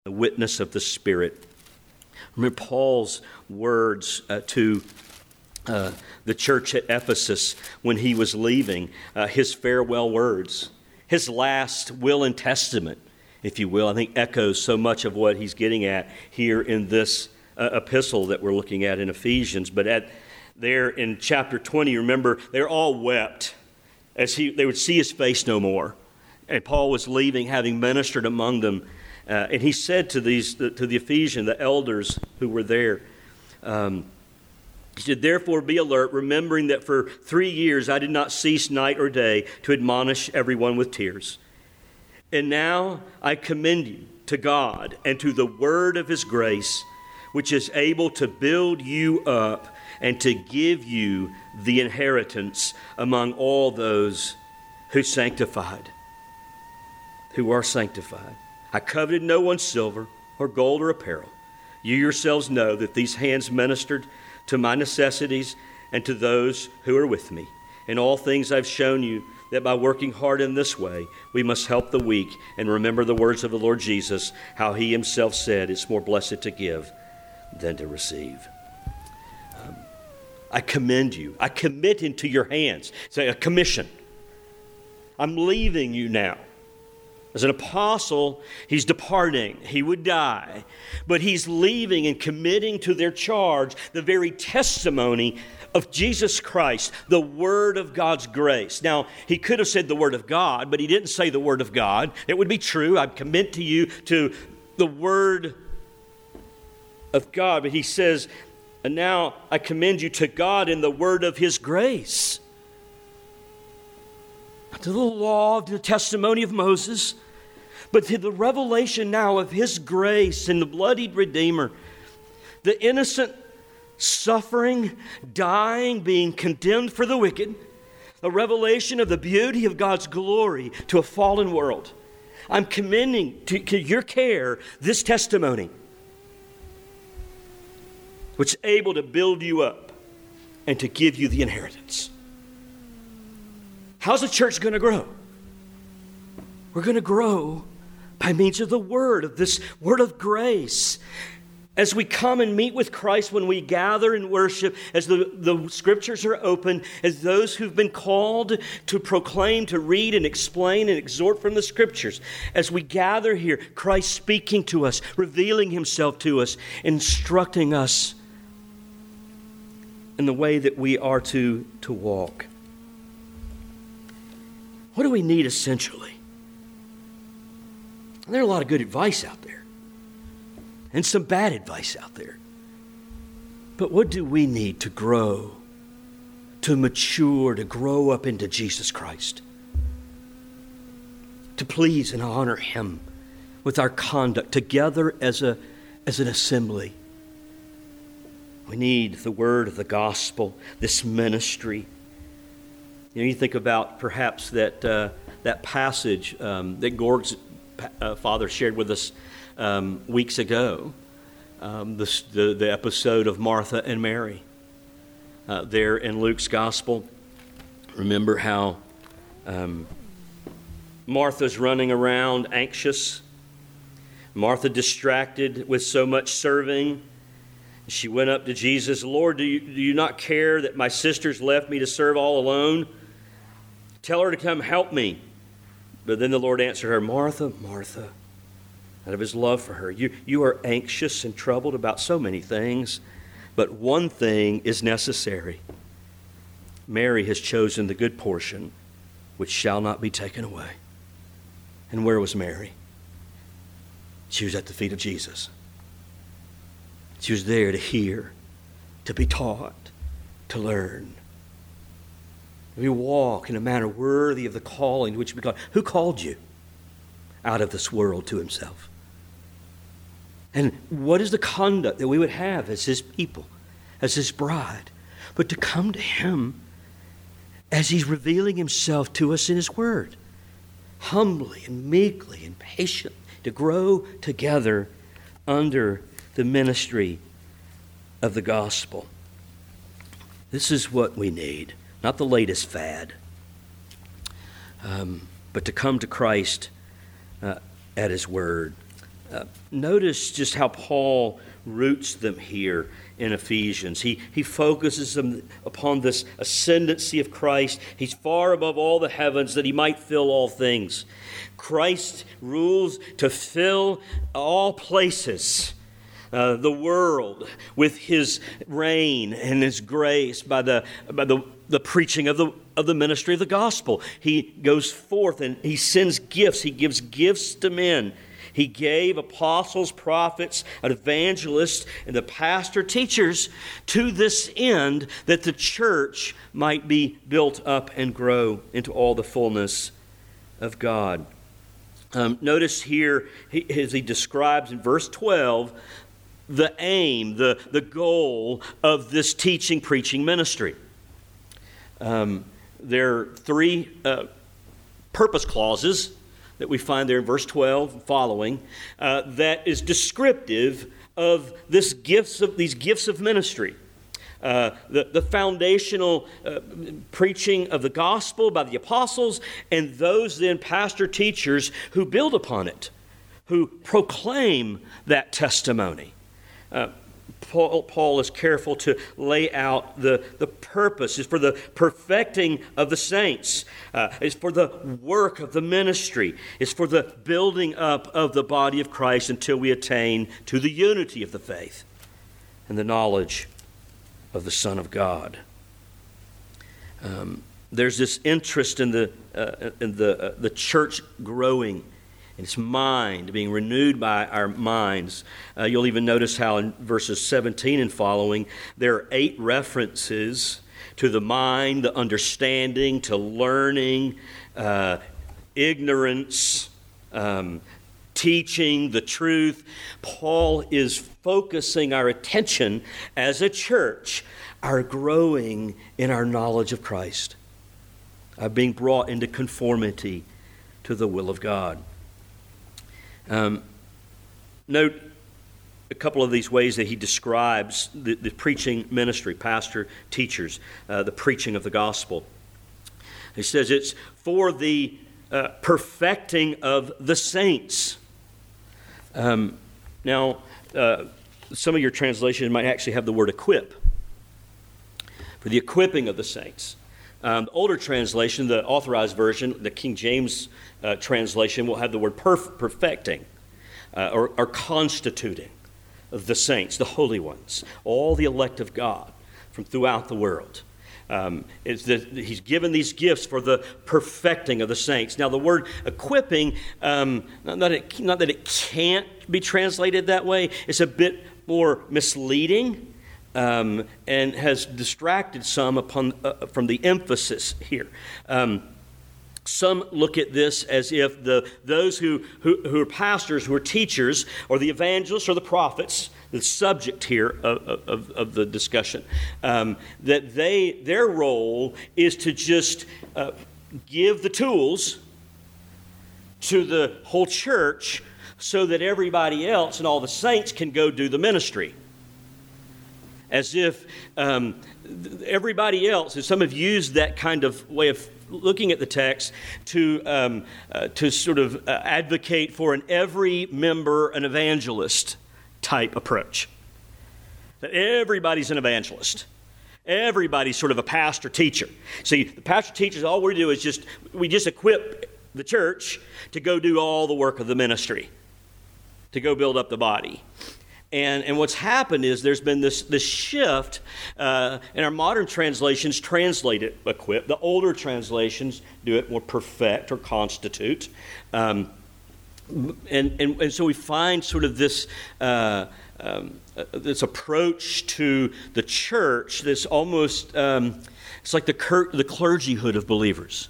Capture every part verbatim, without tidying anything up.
the witness of the Spirit. Remember Paul's words uh, to uh, the church at Ephesus when he was leaving, uh, his farewell words, his last will and testament, if you will, I think echoes so much of what he's getting at here in this uh, epistle that we're looking at in Ephesians. But at there in chapter twenty, remember, they're all wept as he they would see his face no more. And Paul was leaving, having ministered among them. Uh, and he said to these to the Ephesians, the elders who were there, um, he said, "Therefore be alert, remembering that for three years I did not cease night or day to admonish everyone with tears. And now I commend you to God and to the word of his grace, which is able to build you up and to give you the inheritance among all those who sanctified, who are sanctified. I coveted no one's silver or gold or apparel. You yourselves know that these hands ministered to my necessities and to those who are with me. In all things I've shown you that by working hard in this way, we must help the weak and remember the words of the Lord Jesus, how he himself said, it's more blessed to give than to receive." Um, I commend you. I commit into your hands. Say a commission. I'm leaving you now. As an apostle, he's departing. He would die. But he's leaving and committing to their charge the very testimony of Jesus Christ, the Word of God's grace. Now, he could have said the Word of God, but he didn't say the Word of God. It would be true. I commit to you to the Word of God. But he says, and now I commend you to God in the Word of his grace. Not to the law, to the testimony of Moses, but to the revelation now of his grace and the bloodied Redeemer, the innocent suffering, dying, being condemned for the wicked, a revelation of the beauty of God's glory to a fallen world. I'm commending to, to your care this testimony, which is able to build you up and to give you the inheritance. How's the church going to grow? We're going to grow by means of the word, of this word of grace. As we come and meet with Christ, when we gather and worship, as the, the scriptures are open, as those who've been called to proclaim, to read and explain and exhort from the scriptures, as we gather here, Christ speaking to us, revealing himself to us, instructing us in the way that we are to, to walk. What do we need essentially? There's a lot of good advice out there and some bad advice out there. But what do we need to grow, to mature, to grow up into Jesus Christ? To please and honor him with our conduct together as a as an assembly. We need the word of the gospel, this ministry. You know, you think about perhaps that uh, that passage um, that Gord's uh, father shared with us um, weeks ago, um, this, the, the episode of Martha and Mary. Uh, there in Luke's gospel, remember how um, Martha's running around anxious. Martha distracted with so much serving. She went up to Jesus, "Lord, do you, do you not care that my sisters left me to serve all alone? Tell her to come help me." But then the Lord answered her, "Martha, Martha," out of his love for her, you, you are anxious and troubled about so many things, but one thing is necessary. Mary has chosen the good portion, which shall not be taken away. And where was Mary? She was at the feet of Jesus. She was there to hear, to be taught, to learn. We walk in a manner worthy of the calling which we call. Who called you out of this world to himself? And what is the conduct that we would have as his people, as his bride? But to come to him as he's revealing himself to us in his word, humbly and meekly and patiently, to grow together under the ministry of the gospel. This is what we need. Not the latest fad, um, but to come to Christ uh, at his word. Uh, notice just how Paul roots them here in Ephesians. He, he focuses them upon this ascendancy of Christ. He's far above all the heavens that he might fill all things. Christ rules to fill all places, uh, the world, with his reign and his grace by the by the, the preaching of the of the ministry of the gospel. He goes forth and he sends gifts. He gives gifts to men. He gave apostles, prophets, evangelists, and the pastor teachers to this end that the church might be built up and grow into all the fullness of God. Um, notice here, he, as he describes in verse twelve, the aim, the, the goal of this teaching, preaching ministry. Um, there are three uh, purpose clauses that we find there in verse twelve and following, uh, that is descriptive of this gifts of these gifts of ministry. Uh, the, the foundational uh, preaching of the gospel by the apostles, and those then pastor teachers who build upon it, who proclaim that testimony. Uh, Paul, Paul is careful to lay out the, the purpose. It's for the perfecting of the saints. Uh, it's for the work of the ministry. It's for the building up of the body of Christ until we attain to the unity of the faith and the knowledge of the Son of God. Um, there's this interest in the uh, in the uh, the church growing, its mind being renewed by our minds. Uh, you'll even notice how in verses seventeen and following, there are eight references to the mind, the understanding, to learning, uh, ignorance, um, teaching the truth. Paul is focusing our attention as a church, our growing in our knowledge of Christ, uh, being brought into conformity to the will of God. Um, note a couple of these ways that he describes the, the preaching ministry, pastor, teachers, uh, the preaching of the gospel. He says it's for the uh, perfecting of the saints. Um, now, uh, some of your translations might actually have the word equip, for the equipping of the saints. Um, the older translation, the authorized version, the King James uh, translation, will have the word perf- perfecting uh, or, or constituting of the saints, the holy ones, all the elect of God from throughout the world. Um, it's that he's given these gifts for the perfecting of the saints. Now, the word equipping, um, not, that it, not that it can't be translated that way, it's a bit more misleading um, and has distracted some upon uh, from the emphasis here. Um, some look at this as if the those who, who, who are pastors, who are teachers, or the evangelists or the prophets, the subject here of, of, of the discussion, um, that they their role is to just uh, give the tools to the whole church so that everybody else and all the saints can go do the ministry. As if um, everybody else, and some have used that kind of way of looking at the text to um, uh, to sort of uh, advocate for an every member an evangelist type approach. That everybody's an evangelist. Everybody's sort of a pastor teacher. See, the pastor teachers, all we do is just we just equip the church to go do all the work of the ministry, to go build up the body. And and what's happened is there's been this this shift, uh, and our modern translations translate it equip. The older translations do it more perfect or constitute. Um, and, and and so we find sort of this uh, um, uh, this approach to the church. This almost um, it's like the cur- the clergyhood of believers.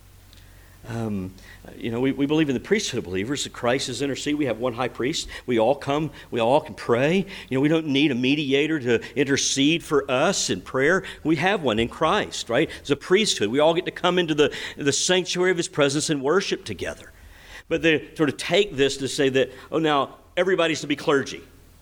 Um, you know, we, we believe in the priesthood of believers, that Christ is intercede. We have one high priest. We all come, we all can pray. You know, we don't need a mediator to intercede for us in prayer. We have one in Christ, right? It's a priesthood. We all get to come into the, the sanctuary of his presence and worship together. But they sort of take this to say that, oh, now everybody's to be clergy.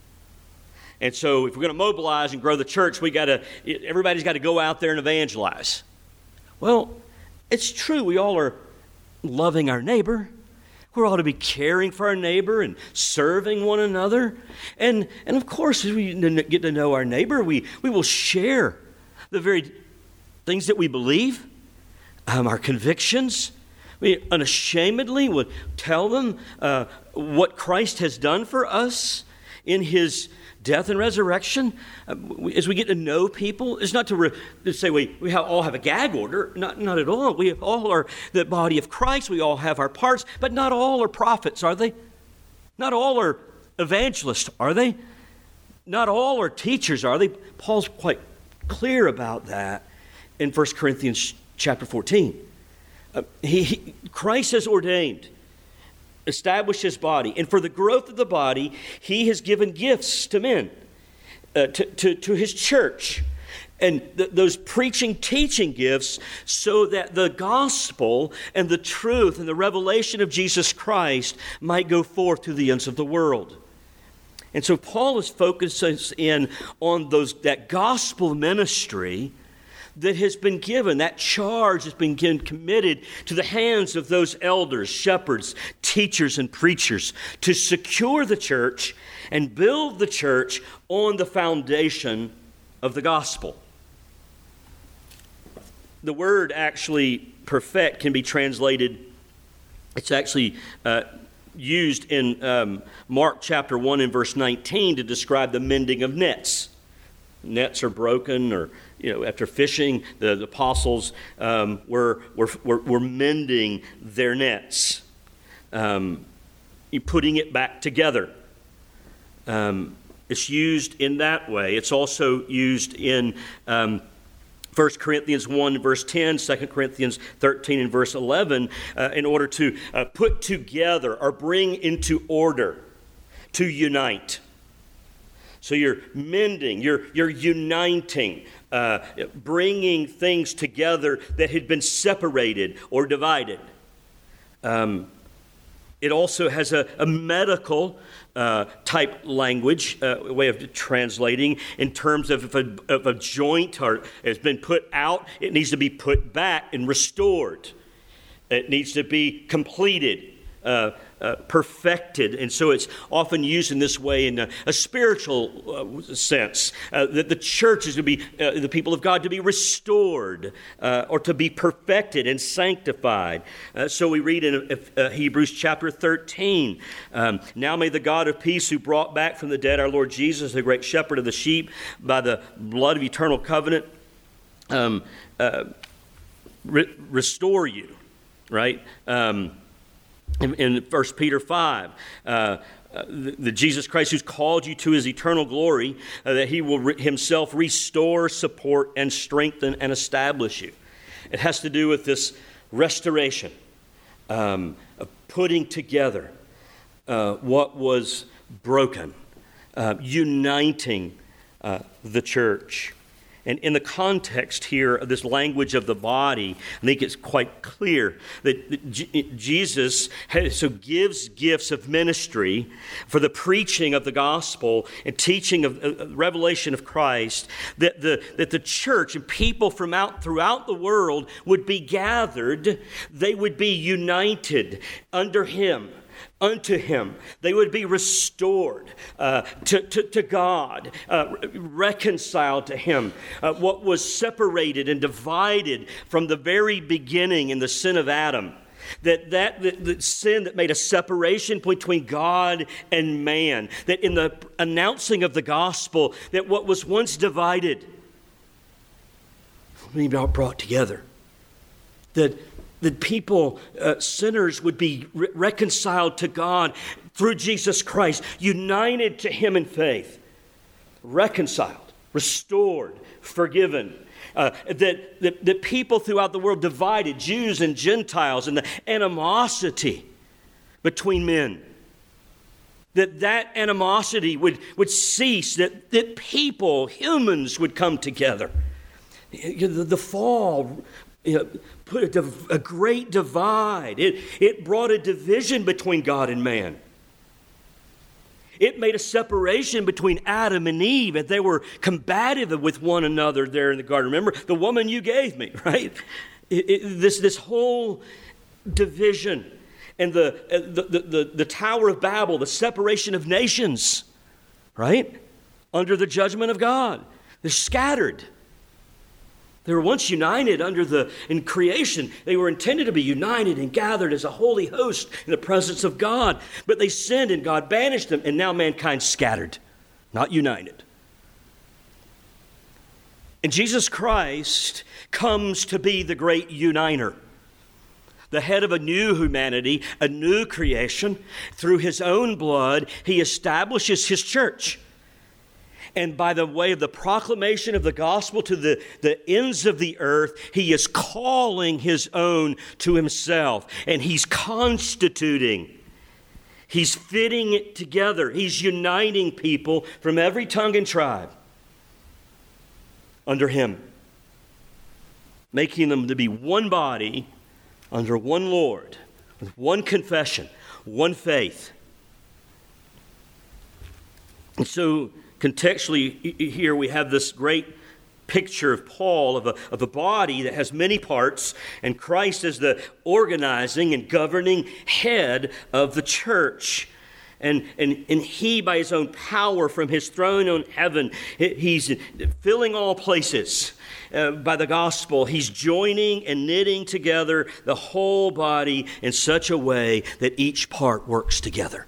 And so if we're going to mobilize and grow the church, we got to, everybody's got to go out there and evangelize. Well, it's true. We all are loving our neighbor. We're all to be caring for our neighbor and serving one another. And, and of course, as we get to know our neighbor, we, we will share the very things that we believe, um, our convictions. We unashamedly would tell them uh, what Christ has done for us in his death and resurrection. Uh, as we get to know people, it's not to, re- to say we, we have, all have a gag order. Not, not at all. We all are the body of Christ. We all have our parts, but not all are prophets, are they? Not all are evangelists, are they? Not all are teachers, are they? Paul's quite clear about that in First Corinthians chapter fourteen. Uh, he, he, Christ has ordained, established his body, and for the growth of the body, he has given gifts to men, uh, to, to, to his church, and th- those preaching, teaching gifts, so that the gospel and the truth and the revelation of Jesus Christ might go forth to the ends of the world. And so Paul is focusing in on those that gospel ministry that has been given, that charge has been given, committed to the hands of those elders, shepherds, teachers, and preachers to secure the church and build the church on the foundation of the gospel. The word actually perfect can be translated, it's actually uh, used in um, Mark chapter one and verse nineteen to describe the mending of nets. Nets are broken, or you know, after fishing, the, the apostles um, were, were, were, were mending their nets, um, putting it back together. Um, it's used in that way. It's also used in um, First Corinthians one, verse ten, Second Corinthians thirteen, and verse eleven, uh, in order to uh, put together or bring into order, to unite. So you're mending, you're, you're uniting, uh, bringing things together that had been separated or divided. Um, it also has a, a medical uh, type language, uh, way of translating, in terms of if a, if a joint or has been put out, it needs to be put back and restored. It needs to be completed. Uh, uh, perfected, and so it's often used in this way in a, a spiritual uh, sense, uh, that the church is to be, uh, the people of God to be restored uh, or to be perfected and sanctified. Uh, so we read in uh, Hebrews chapter thirteen, um, now may the God of peace, who brought back from the dead our Lord Jesus, the great shepherd of the sheep, by the blood of eternal covenant, um, uh, re- restore you, right? Um, In, in First Peter five, uh, uh, the, the Jesus Christ who's called you to his eternal glory, uh, that he will re- himself restore, support, and strengthen and establish you. It has to do with this restoration, um, of putting together uh, what was broken, uh, uniting uh, the church. And in the context here of this language of the body, I think it's quite clear that Jesus has, so gives gifts of ministry for the preaching of the gospel and teaching of uh, revelation of Christ, that the, that the church and people from out throughout the world would be gathered, they would be united under him. Unto him. They would be restored uh, to, to, to God, uh, reconciled to him. Uh, what was separated and divided from the very beginning in the sin of Adam, that, that, that, that sin that made a separation between God and man, that in the announcing of the gospel, that what was once divided would be brought together. That That people, uh, sinners, would be re- reconciled to God through Jesus Christ, united to him in faith, reconciled, restored, forgiven. Uh, that, that, that people throughout the world divided, Jews and Gentiles, and the animosity between men, that that animosity would, would cease, that, that people, humans, would come together. The, the fall You know, put a, div- a great divide. It, it brought a division between God and man. It made a separation between Adam and Eve, and they were combative with one another there in the garden. Remember, the woman you gave me, right? It, it, this, this whole division. and the, the, the, the, the Tower of Babel, the separation of nations, right? Under the judgment of God. They're scattered. They were once united under the, in creation. They were intended to be united and gathered as a holy host in the presence of God. But they sinned and God banished them, and now mankind's scattered, not united. And Jesus Christ comes to be the great uniter, the head of a new humanity, a new creation. Through his own blood, he establishes his church. And by the way of the proclamation of the gospel to the, the ends of the earth, he is calling his own to himself. And he's constituting, he's fitting it together. He's uniting people from every tongue and tribe under him, making them to be one body under one Lord, with one confession, one faith. And so, contextually here we have this great picture of Paul, of a, of a body that has many parts, and Christ as the organizing and governing head of the church. And, and, and he, by his own power from his throne on heaven, he's filling all places. Uh, by the gospel, he's joining and knitting together the whole body in such a way that each part works together.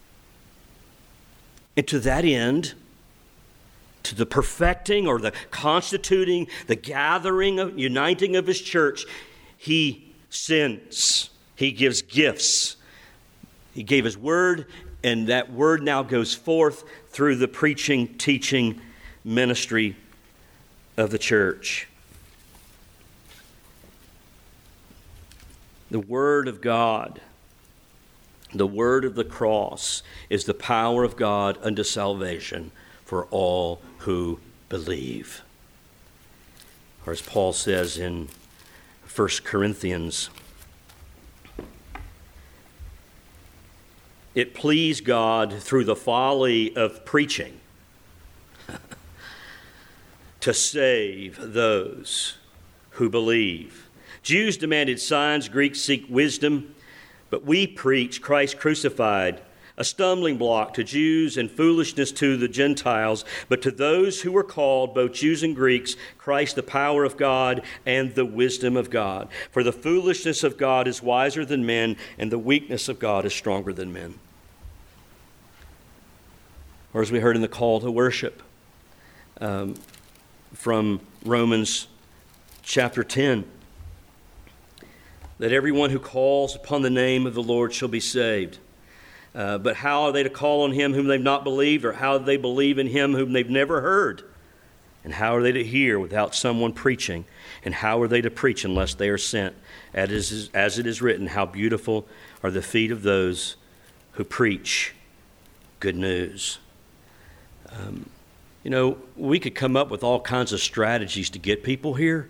And to that end, to the perfecting or the constituting, the gathering, of, uniting of his church, he sends. He gives gifts. He gave his word, and that word now goes forth through the preaching, teaching ministry of the church. The word of God, the word of the cross, is the power of God unto salvation for all who believe. Or as Paul says in First Corinthians, it pleased God through the folly of preaching to save those who believe. Jews demanded signs, Greeks seek wisdom, but we preach Christ crucified, a stumbling block to Jews and foolishness to the Gentiles, but to those who were called, both Jews and Greeks, Christ the power of God and the wisdom of God. For the foolishness of God is wiser than men, and the weakness of God is stronger than men. Or as we heard in the call to worship, um, from Romans chapter ten, that everyone who calls upon the name of the Lord shall be saved. Uh, but how are they to call on him whom they've not believed, or how do they believe in him whom they've never heard? And how are they to hear without someone preaching? And how are they to preach unless they are sent? As it is, as it is written, how beautiful are the feet of those who preach good news. Um, you know, we could come up with all kinds of strategies to get people here.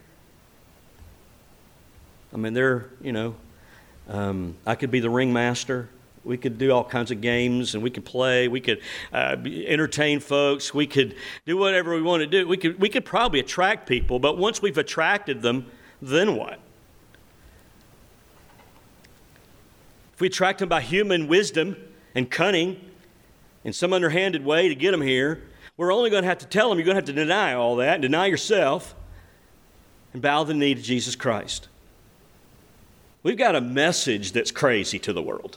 I mean, they're, you know, um, I could be the ringmaster. We could do all kinds of games, and we could play. We could uh, entertain folks. We could do whatever we want to do. We could we could probably attract people, but once we've attracted them, then what? If we attract them by human wisdom and cunning in some underhanded way to get them here, we're only going to have to tell them you're going to have to deny all that and deny yourself and bow the knee to Jesus Christ. We've got a message that's crazy to the world.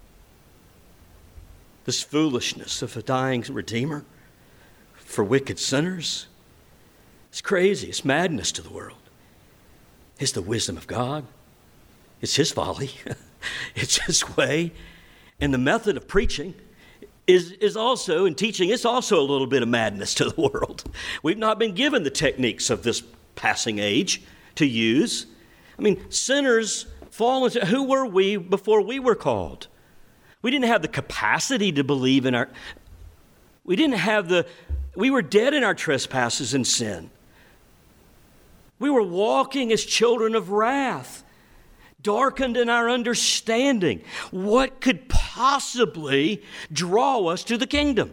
This foolishness of a dying Redeemer for wicked sinners. It's crazy. It's madness to the world. It's the wisdom of God. It's his folly. It's his way. And the method of preaching is, is also, in teaching, it's also a little bit of madness to the world. We've not been given the techniques of this passing age to use. I mean, sinners fall into, who were we before we were called? We didn't have the capacity to believe in our, we didn't have the, we were dead in our trespasses and sin. We were walking as children of wrath, darkened in our understanding. What could possibly draw us to the kingdom?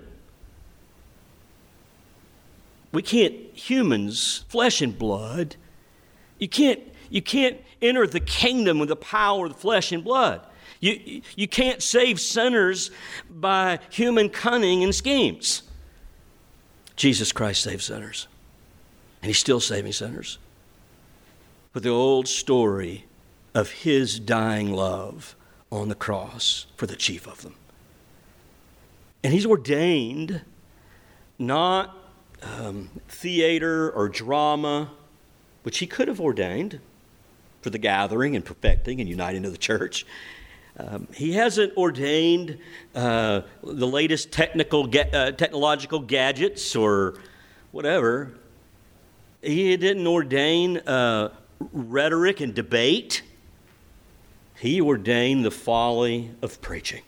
We can't, humans, flesh and blood, you can't, you can't enter the kingdom with the power of the flesh and blood. You, you can't save sinners by human cunning and schemes. Jesus Christ saved sinners. And he's still saving sinners. But the old story of his dying love on the cross for the chief of them. And he's ordained not um, theater or drama, which he could have ordained for the gathering and perfecting and uniting of the church. Um, he hasn't ordained uh, the latest technical ga- uh, technological gadgets or whatever. He didn't ordain uh, rhetoric and debate. He ordained the folly of preaching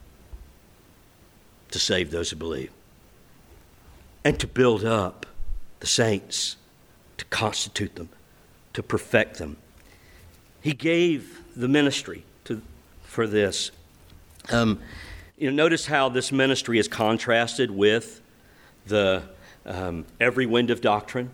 to save those who believe and to build up the saints, to constitute them, to perfect them. He gave the ministry to for this. Um, you know, notice how this ministry is contrasted with the um, every wind of doctrine.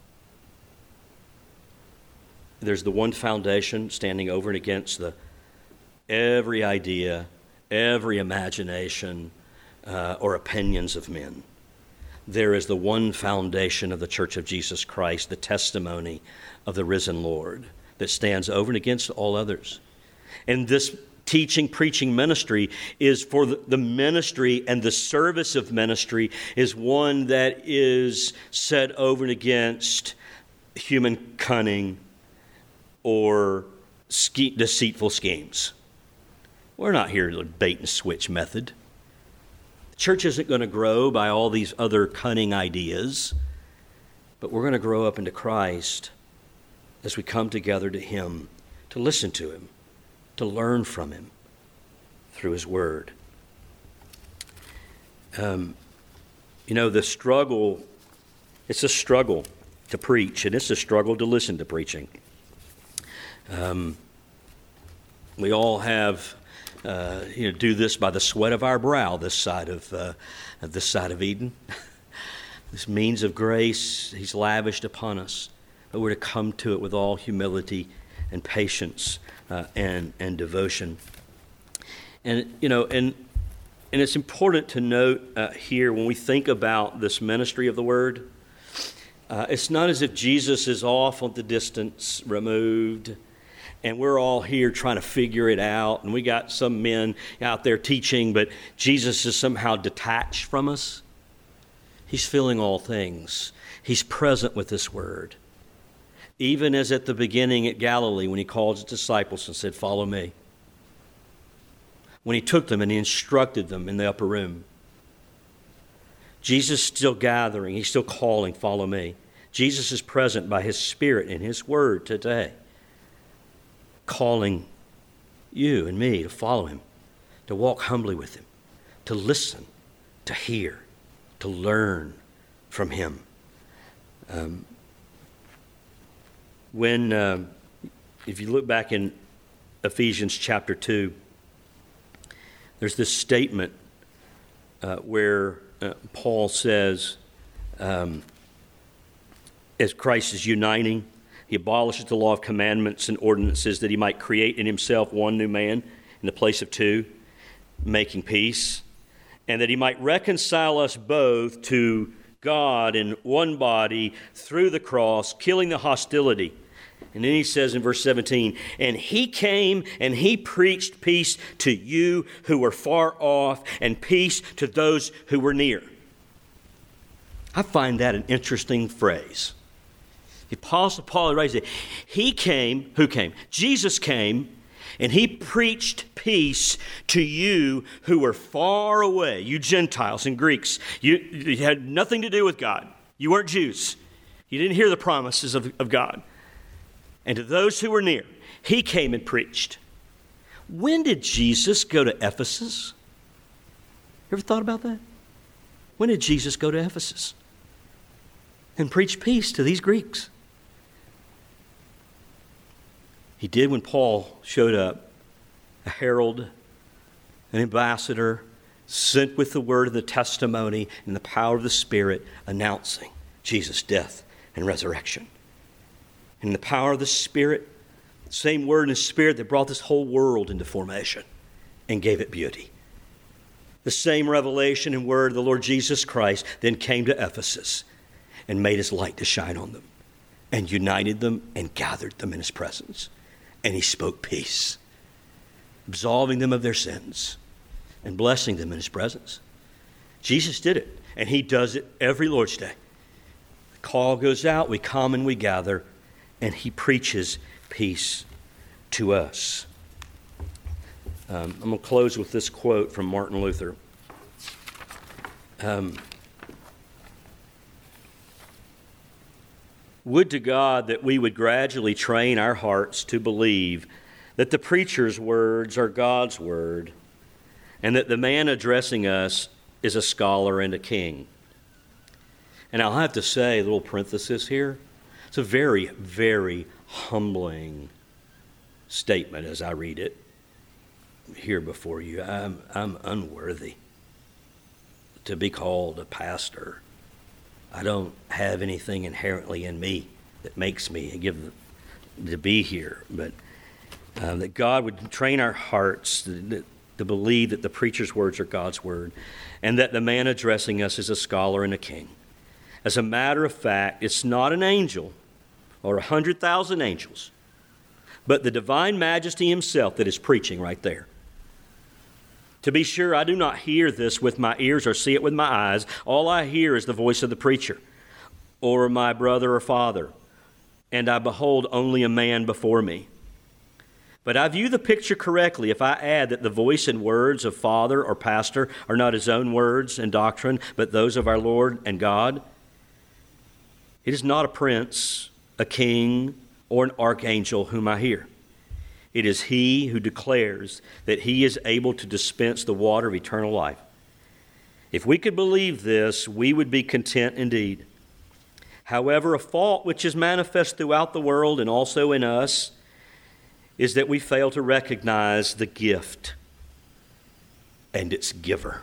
There's the one foundation standing over and against the every idea, every imagination, uh, or opinions of men. There is the one foundation of the Church of Jesus Christ, the testimony of the risen Lord, that stands over and against all others. And this teaching, preaching ministry is for the, the ministry, and the service of ministry is one that is set over and against human cunning or ske- deceitful schemes. We're not here to bait and switch method. The church isn't going to grow by all these other cunning ideas, but we're going to grow up into Christ as we come together to him, to listen to him, to learn from him through his word. Um, you know, the struggle, it's a struggle to preach, and it's a struggle to listen to preaching. Um, we all have, uh, you know, do this by the sweat of our brow, this side of, uh, this side of Eden. This means of grace he's lavished upon us, but we're to come to it with all humility and patience uh, and and devotion. And you know, and and it's important to note uh, here when we think about this ministry of the word, uh, it's not as if Jesus is off on the distance, removed, and we're all here trying to figure it out, and we got some men out there teaching, but Jesus is somehow detached from us. He's filling all things. He's present with this word. Even as at the beginning at Galilee when he called his disciples and said, "Follow me." When he took them and he instructed them in the upper room. Jesus is still gathering. He's still calling, "Follow me." Jesus is present by his Spirit in his word today, calling you and me to follow him, to walk humbly with him, to listen, to hear, to learn from him. Um, when, uh, if you look back in Ephesians chapter two, there's this statement uh, where uh, Paul says, um, as Christ is uniting, he abolishes the law of commandments and ordinances that he might create in himself one new man in the place of two, making peace, and that he might reconcile us both to God in one body through the cross, killing the hostility. And then he says in verse seventeen, "And he came and he preached peace to you who were far off and peace to those who were near." I find that an interesting phrase. The Apostle Paul writes it. He came, who came? Jesus came, and he preached peace to you who were far away, you Gentiles and Greeks. You, you had nothing to do with God. You weren't Jews. You didn't hear the promises of, of God. And to those who were near, he came and preached. When did Jesus go to Ephesus? You ever thought about that? When did Jesus go to Ephesus and preach peace to these Greeks? He did when Paul showed up, a herald, an ambassador, sent with the word of the testimony and the power of the Spirit, announcing Jesus' death and resurrection. And the power of the Spirit, the same word and Spirit that brought this whole world into formation. and gave it beauty. The same revelation and word of the Lord Jesus Christ then came to Ephesus and made his light to shine on them and united them and gathered them in his presence. And he spoke peace, absolving them of their sins and blessing them in his presence. Jesus did it, and he does it every Lord's Day. The call goes out, we come and we gather, and he preaches peace to us. Um, I'm going to close with this quote from Martin Luther. Um, Would to God that we would gradually train our hearts to believe that the preacher's words are God's word, and that the man addressing us is a scholar and a king. And I'll have to say, a little parenthesis here, it's a very, very humbling statement as I read it here before you. I'm, I'm unworthy to be called a pastor. I don't have anything inherently in me that makes me give to be here, but uh, that God would train our hearts to, to believe that the preacher's words are God's word, and that the man addressing us is a scholar and a king. As a matter of fact, it's not an angel or a hundred thousand angels, but the divine majesty himself that is preaching right there. To be sure, I do not hear this with my ears or see it with my eyes. All I hear is the voice of the preacher or my brother or father, and I behold only a man before me. But I view the picture correctly if I add that the voice and words of father or pastor are not his own words and doctrine, but those of our Lord and God. It is not a prince, a king, or an archangel whom I hear. It is he who declares that he is able to dispense the water of eternal life. If we could believe this, we would be content indeed. However, a fault which is manifest throughout the world and also in us is that we fail to recognize the gift and its giver.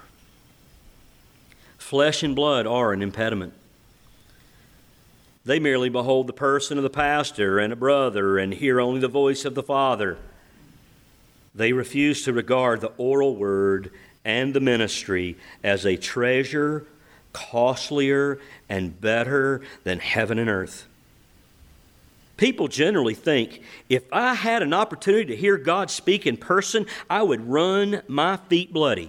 Flesh and blood are an impediment. They merely behold the person of the pastor and a brother and hear only the voice of the Father. They refuse to regard the oral word and the ministry as a treasure costlier and better than heaven and earth. People generally think, if I had an opportunity to hear God speak in person, I would run my feet bloody.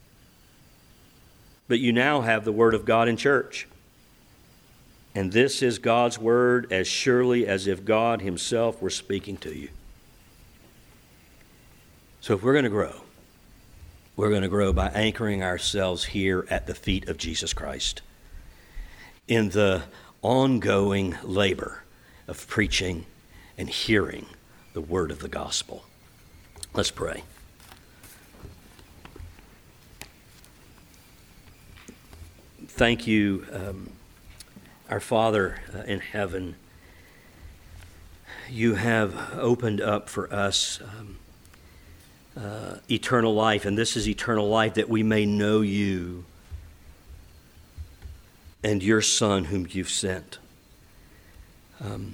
But you now have the Word of God in church. And this is God's word as surely as if God himself were speaking to you. So if we're going to grow, we're going to grow by anchoring ourselves here at the feet of Jesus Christ in the ongoing labor of preaching and hearing the word of the gospel. Let's pray. Thank you, um, our Father uh, in heaven. You have opened up for us um, uh, eternal life, and this is eternal life, that we may know you and your Son whom you've sent. Um,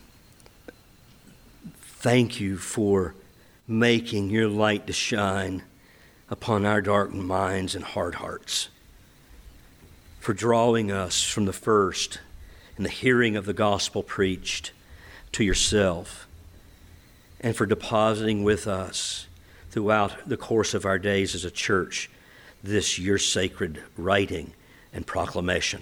thank you for making your light to shine upon our darkened minds and hard hearts, for drawing us from the first and the hearing of the gospel preached to yourself, and for depositing with us throughout the course of our days as a church this your sacred writing and proclamation.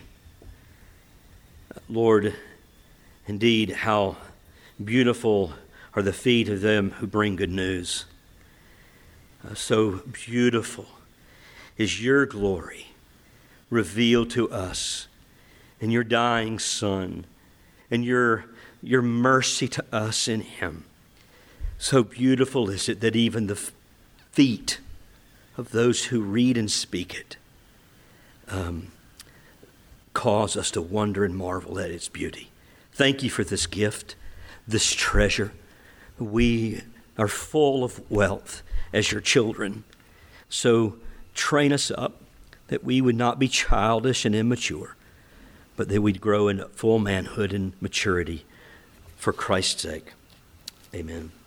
Lord, indeed, how beautiful are the feet of them who bring good news. Uh, so beautiful is your glory revealed to us in your dying Son, and your, your mercy to us in him. So beautiful is it that even the feet of those who read and speak it um, cause us to wonder and marvel at its beauty. Thank you for this gift, this treasure. We are full of wealth as your children. So train us up that we would not be childish and immature, but that we'd grow in full manhood and maturity for Christ's sake. Amen.